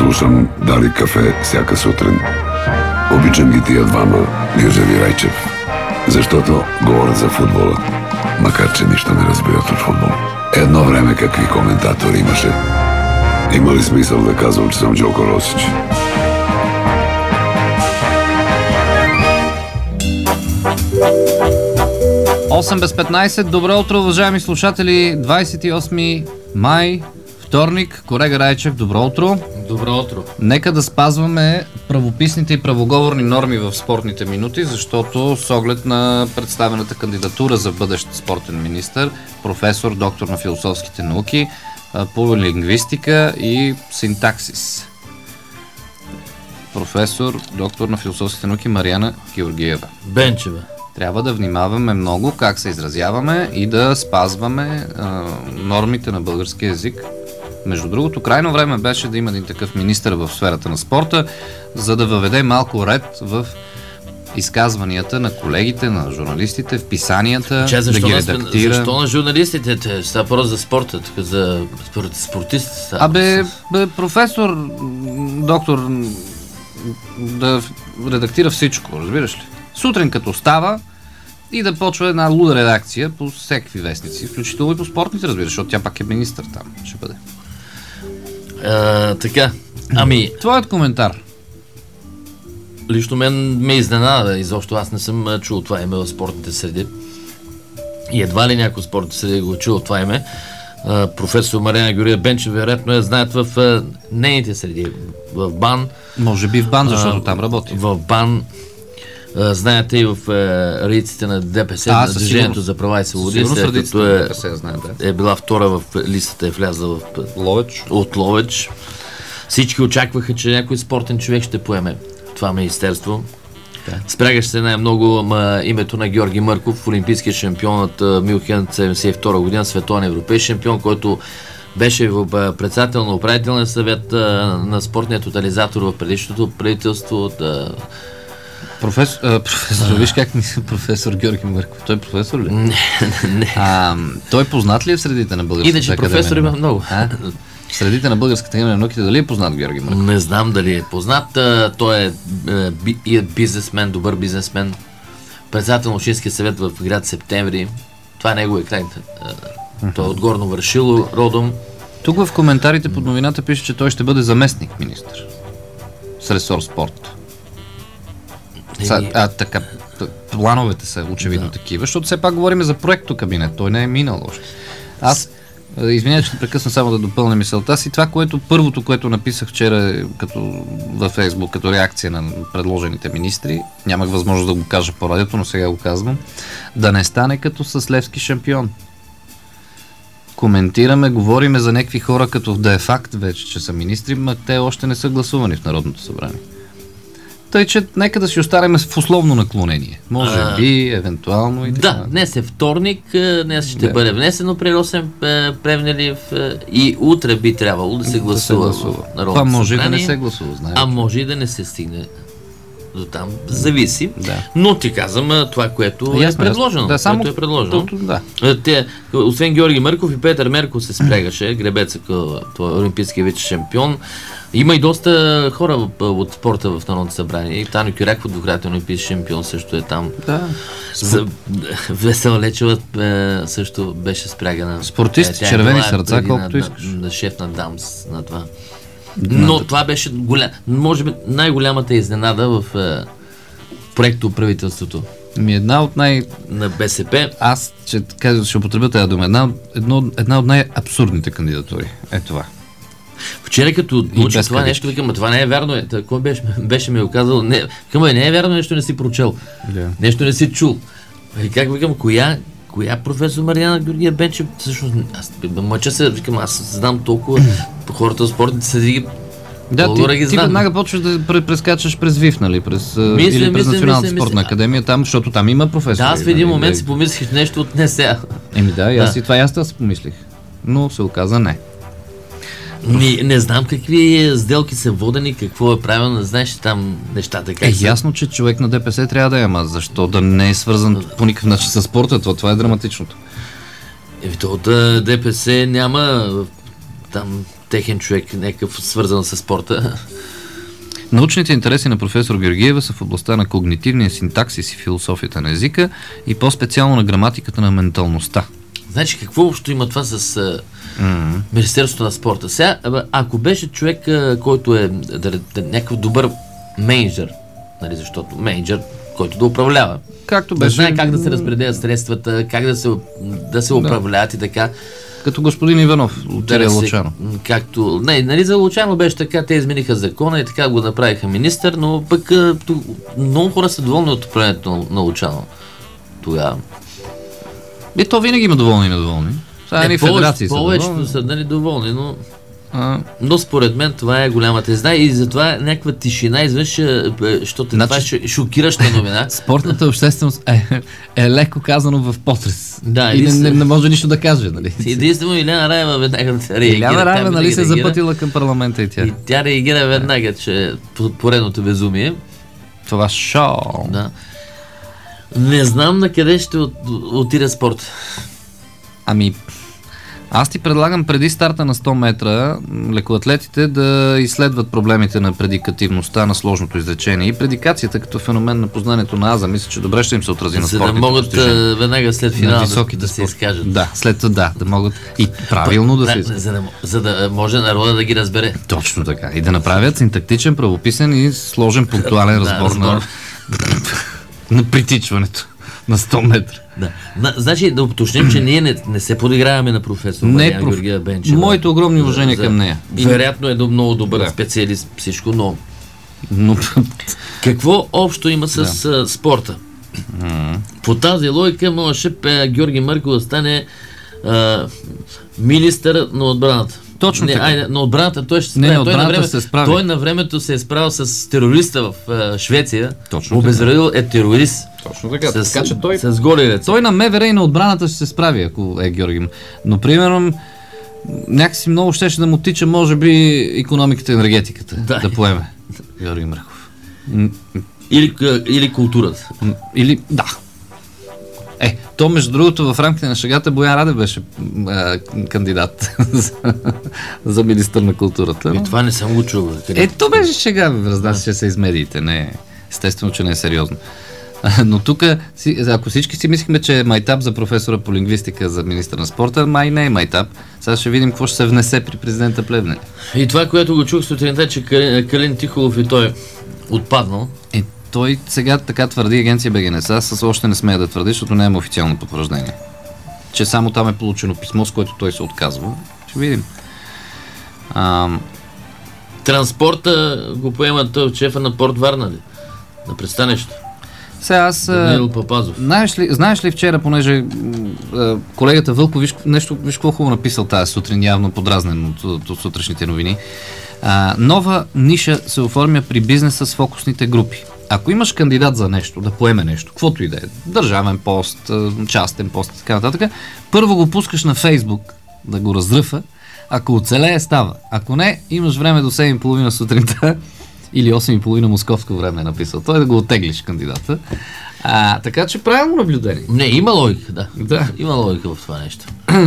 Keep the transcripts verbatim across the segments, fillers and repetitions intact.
слушам Дали кафе всяка сутрин. Обичам ги тия двама, Гюзев и Райчев, защото говорят за футбола, макар че нищо не разбират от футбол. Едно време какви коментатори имаше. Има ли смисъл да казвам, че съм Джоко Росич? осем без петнайсет. Добро утро, уважаеми слушатели. двайсет и осми май, вторник. Колега Райчев, добро утро. Добро утро. Нека да спазваме правописните и правоговорни норми в спортните минути, защото с оглед на представената кандидатура за бъдещ спортен министър, професор, доктор на философските науки по лингвистика и синтаксис. Професор, доктор на философските науки Мариана Георгиева. Бенчева. Трябва да внимаваме много как се изразяваме и да спазваме а, нормите на българския език. Между другото, крайно време беше да има един такъв министър в сферата на спорта, за да въведе малко ред в изказванията на колегите, на журналистите, в писанията, Че, да ги на, редактира. Защо на журналистите? Става просто за спорта, тук за спортисти. Абе, бе, професор, доктор, да редактира всичко, разбираш ли? Сутрин като става и да почва една луда редакция по всеки вестници, включително и по спортните, разбира, защото тя пак е министър там, ще бъде. А, така, ами... Твоят коментар? Лично мен ме изненада, изобщо аз не съм чул това име в спортните среди. И едва ли някой спортните среди го чул това име. А, професор Мариана Георгиева Бенчева вероятно я знаят в а, нейните среди. В БАН. Може би в БАН, защото а, там работи. В БАН. Uh, знаете и в uh, редиците на ДПС, а, на Движението за права и свободи, след като е, да. е била втора в листата, е влязла в Ловеч. от Ловеч. Всички очакваха, че някой спортен човек ще поеме това министерство. Да. Спрягаше се най-много ма, името на Георги Мърков, олимпийския шампион от uh, Мюнхен седемдесет и втора година, световен европейски шампион, който беше в uh, председател на управителния съвет uh, на спортния тотализатор в предишното правителство. Да. Професор, а, професор, виж как ми се професор Георги Мърков. Той е професор ли? Не, не. А, той познат ли е в средите на българската Иначе академия? професор има много. А? В средите на българската академия на науките дали е познат Георги Мърков? Не знам дали е познат. А, той е, е, би, е бизнесмен, добър бизнесмен. Председател на Общинския съвет в град Септември. Това е неговия край. Той е от Горно Вършило, родом. Тук в коментарите под новината пише, че той ще бъде заместник министър с ресор спорт. Са, а, така, плановете са очевидно да. Такива, защото все пак говорим за проекто кабинет, той не е минал още. Аз, извинявай, че прекъсна само да допълня мисълта си, това, което първото, което написах вчера като, във Фейсбук, като реакция на предложените министри, нямах възможност да го кажа по радиото, но сега го казвам, да не стане като с Левски шампион. Коментираме, говориме за някакви хора, като да е факт вече, че са министри, но те още не са гласувани в Народното събрание. Тъй, че нека да си останем в условно наклонение. Може а, би, евентуално и така. Да, днес е вторник, днес ще да. бъде внесено при Росен Плевнелиев и утре би трябвало да се гласува. Да се гласува. Това може събрание, и да не се гласува, знаеш. А може и да не се стигне до там. Зависи. Да. Но ти казвам това, което е ясно, предложено. Да, само което е предложено. То, да. Те, освен Георги Мърков и Петър Мерков се спрягаше, гребеца като олимпийски вице шампион. Има и доста хора от спорта в Народното събрание. И Таня Кюрякова, двукратен олимпийски шампион, също е там. Да. С... Весела Лечева е, също беше спрягана. Спортисти, е, червени сърца, колкото на, искаш. На, на шеф на Дамс на това. Но това беше голям, може би най-голямата изненада в е, проекто правителството. Ми една от най... на БСП. Аз ще, казвам, ще употребя тази дума. Една, едно, една от най-абсурдните кандидатури. Е това. Вчера като научих това нещо, викам, това не е вярно. Е. Кой беше, беше ми го казал? Не, викам, не е вярно, нещо не си прочел. Yeah. Нещо не си чул. И как викам, коя, коя професор Мариана Георгиева Бенчев? Всъщност, аз мъча се, викам, аз знам толкова хората от спортните съди. Да, ти, ти веднага почваш да прескачаш през ВИФ, нали? През, мисля, или през мисля, Националната мисля, спортна мисля. академия, там, защото там има професори. Да, аз в един нали, момент да... си помислих нещо от не сега. Еми да, и аз да. и това и аз си помислих. Но се оказа не. Не, не знам какви сделки са водени, какво е правилно, знаеш там нещата. Как е, са... ясно, че човек на ДПС трябва да е, ама защо да не е свързан по никакъв начин с спорта, това, това е драматичното. Еми, то от ДПС няма там техен човек, някакъв свързан с спорта. Научните интереси на професор Георгиева са в областта на когнитивния синтаксис и философията на езика и по-специално на граматиката на менталността. Значи какво общо има това с mm-hmm. Министерството на спорта? Сега, ако беше човек, който е да, да, някакъв добър менеджер, нали, защото менеджер, който да управлява, както да беше... знае как да се разпределят средствата, как да се, да се управляват да. И така. Като господин Иванов от Терия Лучано. Както, не, нали за Лучано беше така, те измениха закона и така го направиха министър, но пък много хора са доволни от управлението на, на Лучано тогава. И то винаги има доволни и недоволни. Сега не, федерации са повечето доволни. са нали, доволни, но... А... но според мен това е голямата изда и затова някаква тишина извънш, защото значи... това е шокираща новина. Спортната общественост е, е леко казано в потрес. Да, и не, не, не може нищо да каже. Нали? Единствено Иляна Раева веднага реагира. Иляна Раева нали се запътила към парламента и тя. И тя реагира веднага, че поредното безумие. Това шоу. Да. Не знам на къде ще от, отиде спорт. Ами, аз ти предлагам преди старта на сто метра лекоатлетите да изследват проблемите на предикативността на сложното изречение и предикацията като феномен на познанието на аза. Мисля, че добре ще им се отрази на спортните за да могат постижения. Веднага след финала да, да се изкажат. Да, след това да, да могат и правилно да, да се изкажат. За да, за да може народа да ги разбере. Точно така. И да направят синтактичен, правописен и сложен пунктуален разбор, да, на, на притичването на сто метра. Да. На, значи да уточним, че ние не, не се подиграваме на професор Мариана проф... Георгиева Бенчева. Моето огромни уважение към нея. Вероятно е много добър да. специалист всичко, но... но... какво общо има с да. спорта? Mm-hmm. По тази логика можеше Георги Мърков да стане а, министър на отбраната. Точно не, така. Айде, на отбраната той ще се справи. Не, той, на време, се справи. той на времето се е справил с терориста в а, Швеция. Точно обезверил е терорист. Точно така. С, така че той, с голи ръце. Той на МВР и на отбраната ще се справи, ако е Георги. Но примерно някакси много щеше да му тича, може би, икономиката и енергетиката да, да поеме Георги Мърков. Или, или културата. Или, да. Е, то между другото в рамките на шегата Боян Радев беше а, кандидат за, за министър на културата. И това не съм го чувал. Е, то беше шега, разнася се из медиите. Не, естествено, че не е сериозно. Но тук, ако всички си мислихме, че е майтап за професора по лингвистика за министър на спорта, май не е майтап. Сега ще видим какво ще се внесе при президента Плевнелиев. И това, което го чух сутринта, че Калин, Калин Тихолов и той отпаднал. Е, той сега така твърди агенция БГНС, аз още не смея да твърди, защото не е официално потвърждение. Че само там е получено писмо, с което той се отказва. Ще видим. Ам... Транспорта го поемат от шефа на Порт Варна ли? На пристанището. Сега аз... Даниил Папазов. Знаеш ли, знаеш ли вчера, понеже а, колегата Вълко, виж, нещо, виж какво хубаво написал тази сутрин, явно подразнен от, от, от сутрешните новини. А, нова ниша се оформя при бизнеса с фокусните групи. Ако имаш кандидат за нещо, да поеме нещо, каквото и да е, държавен пост, частен пост и така нататък, първо го пускаш на Фейсбук да го разръфа, ако оцелее, става. Ако не, имаш време до седем и половина сутринта или осем и половина московско време е написал. Той да го оттеглиш кандидата. А, така че правилно наблюдение. Не, има логика, да. да. Има логика в това нещо.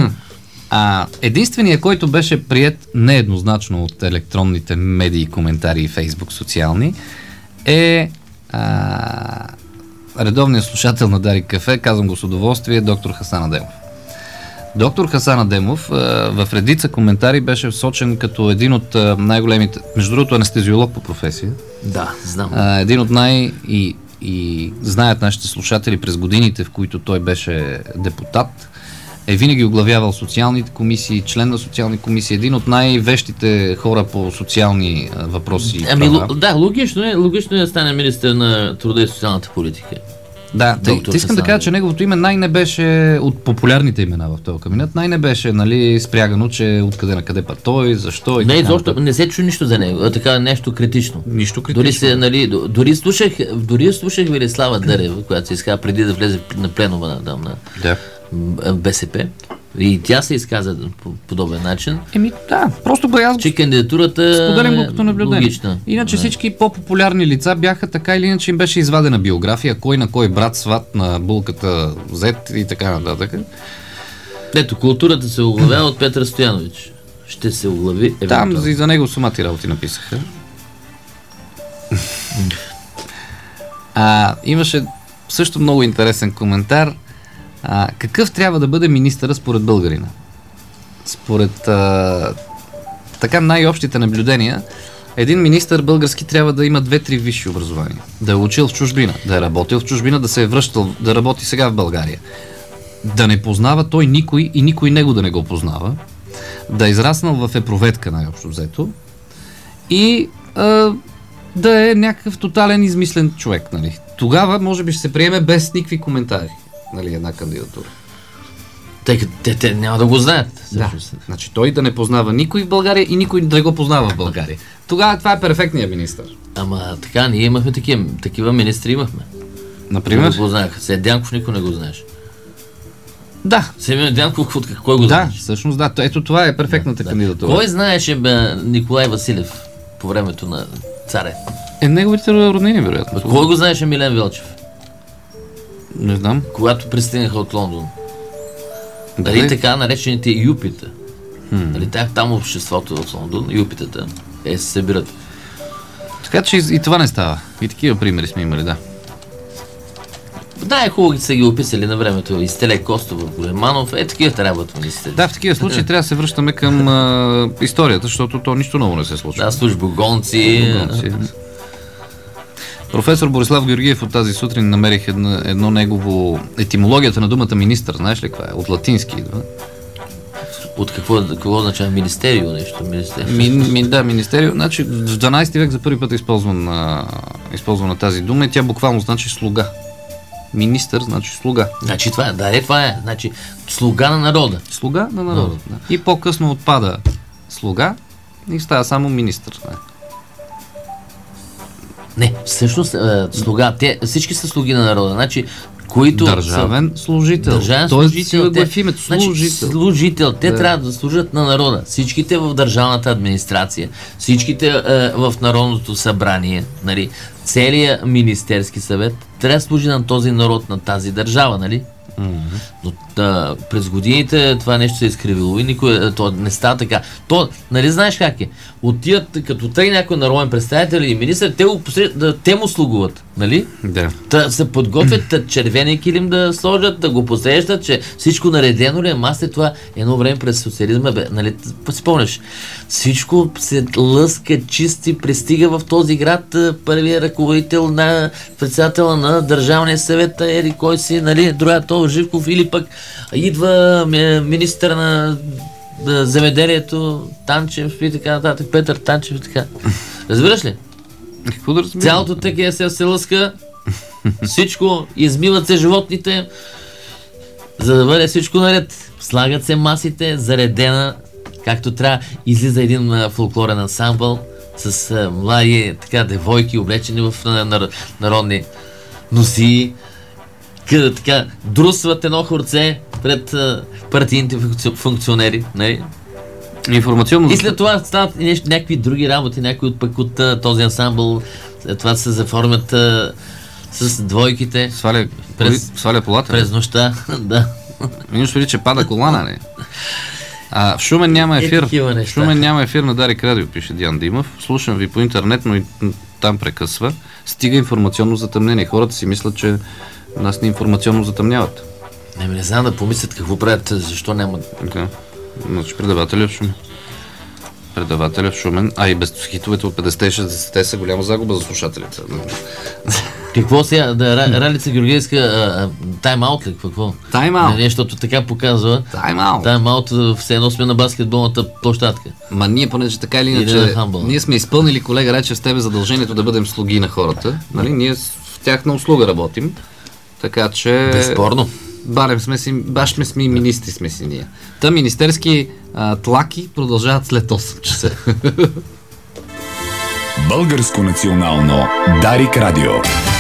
А, единственият, който беше приет нееднозначно от електронните медии, коментари и Фейсбук социални, е а, редовният слушател на Дарик Кафе, казвам го с удоволствие, доктор Хасан Адемов. Доктор Хасан Адемов а, в редица коментари беше всочен като един от а, най-големите, между другото анестезиолог по професия. Да, знам. А, един от най- и, и знаят нашите слушатели през годините, в които той беше депутат, е винаги оглавявал социалните комисии, член на социални комисии, един от най-вещите хора по социални а, въпроси. Ами, л- да, логично е, логично е да стане министър на труда и социалната политика. Да, те, те искам да кажа, че неговото име най-не беше от популярните имена в този кабинет, най-не беше, нали, спрягано, че откъде на къде па той, защо и не, изобщо не се чу нищо за него, така нещо критично. Нищо критично. Дори, се, нали, дори слушах, дори слушах Велислава Дърева, която се изказа преди да влезе на пленума на, на, на да. БСП. И тя се изказа по подобен начин. Еми да, просто бе аз че кандидатурата споделям го като наблюдение. Логична. Иначе да. Всички по-популярни лица бяха така или иначе им беше извадена биография, кой на кой брат, сват на булката Z и така нататък. Ето, културата се оглавява от Петър Стоянович. ще се оглави Там евентуално. и за него сумати работи написаха. а, имаше също много интересен коментар. А, какъв трябва да бъде министъра според българина? Според а, така най-общите наблюдения, един министър български трябва да има две-три висши образования. Да е учил в чужбина, да е работил в чужбина, да се е връщал, да работи сега в България. Да не познава той никой и никой него да не го познава. Да е израснал в епроветка, най-общо взето. И а, да е някакъв тотален измислен човек. Нали. Тогава може би ще се приеме без никакви коментари. Нали, една кандидатура. Тъй като те, те няма да го знаят. Да. Значи той да не познава никой в България и никой да не го познава в България. Тогава това е перфектният министър. Ама така, ние имахме такива, такива министри имахме. Например? Не го знаеха. Сега Дянков никой не го знаеш. Да. Семен Дянков, от кой го Да, знаеш? всъщност да. Ето това е перфектната Да. кандидатура. Кой знаеше бе, Николай Василев по времето на царя? Е, неговите роднини, вероятно. Бе, кой го знаеше Милен Велчев? Не знам. Когато пристигнаха от Лондон. Дали? Дали така наречените юпита. Нали, тях там обществото в Лондон, юпитата, е се събират. Така че и, и това не става. И такива примери сме имали, да. Да, е хубаво, са ги описали на времето. И Стеле Костов, Големанов, е такива трябват министри. Да, в такива случаи трябва да се връщаме към а, историята, защото то нищо ново не се случва. Да, службогонци. Професор Борислав Георгиев от тази сутрин намерих едно, едно негово... Етимологията на думата министър, знаеш ли каква е? От латински идва. От какво, какво означава министерио нещо? Министерио. Ми, ми, да, министерио. Значи в дванадесети век за първи път е използвана, използвана тази дума и тя буквално значи слуга. Министър значи слуга. Значи това е, да, е, това е. Значи слуга на народа. Слуга на народа. Да. И по-късно отпада слуга и става само министър. Да. Не, всъщност е, слуга, те всички са слуги на народа. Значи, които държавен са, служител. Държавен Тоест, служител. Те, е в името служител. Значи, служител. Те Да. трябва да служат на народа. Всичките в държавната администрация, всичките е, в Народното събрание, нали, целият Министерски съвет трябва да служи на този народ, на тази държава, нали? Mm-hmm. Но да, през годините това нещо се е изкривило и никой, то не става така. То, нали знаеш как е? Отият, като тъй някой народен представител и министър, те, го, да, те му слугуват, нали? Да. Да се подготвят червения килим да сложат, да го посрещат, че всичко наредено ли е. Ама след това едно време през социализма, бе, нали, си помняш, всичко се лъска, чисти, пристига в този град първият ръководител на председателя на Държавния съвет, ери кой си, нали, другия то Живков, или пък идва министър на земеделието Танчев и така нататък, Петър Танчев и така. Разбираш ли? Какво да разбирам? Цялото такива се, се лъска, всичко, измиват се животните, за да бъде всичко наред. Слагат се масите, заредена, както трябва. Излиза един а, фолклорен ансамбъл с а, млади така, девойки, облечени в а, нар, народни носии, къде така друсват едно хорце пред а, партийните функционери. Не? Информационно. И след това стават и нещо, някакви други работи, някои от пък от а, този ансамбъл, след това се заформят а, с двойките. Сваля, през, сваля полата. През нощта, да. Минус преди, че пада колана, не? А, в Шумен няма ефир. Е, в Шумен няма ефир на Дарик Радио, пише Диан Димов. Слушам ви по интернет, но и там прекъсва. Стига информационно затъмнение. Хората си мислят, че нас не информационно затъмняват. Не, не знам да помислят какво правят, защо няма... Okay. Значи предавателя в Шумен. Предавателя в Шумен, а и без хитовете от петдесетте и шестдесетте са голяма загуба за слушателите. Какво сега, да, Ралица Георгиевска, тайм-аут ли, какво? Тайм-аут. Нещото така показва. Тайм-аут. Тайм-аут, все едно сме на баскетболната площадка. Ма ние, понеже така или иначе, ние сме изпълнили, колега Речев, с тебе задължението да бъдем слуги на хората. Нали? Ние в тяхна услуга работим. Така че... Безспорно. Барем сме си, баш сме сме и министри сме си ние. Та министерски а, тлаки продължават след осем часа. Българско национално Дарик Радио.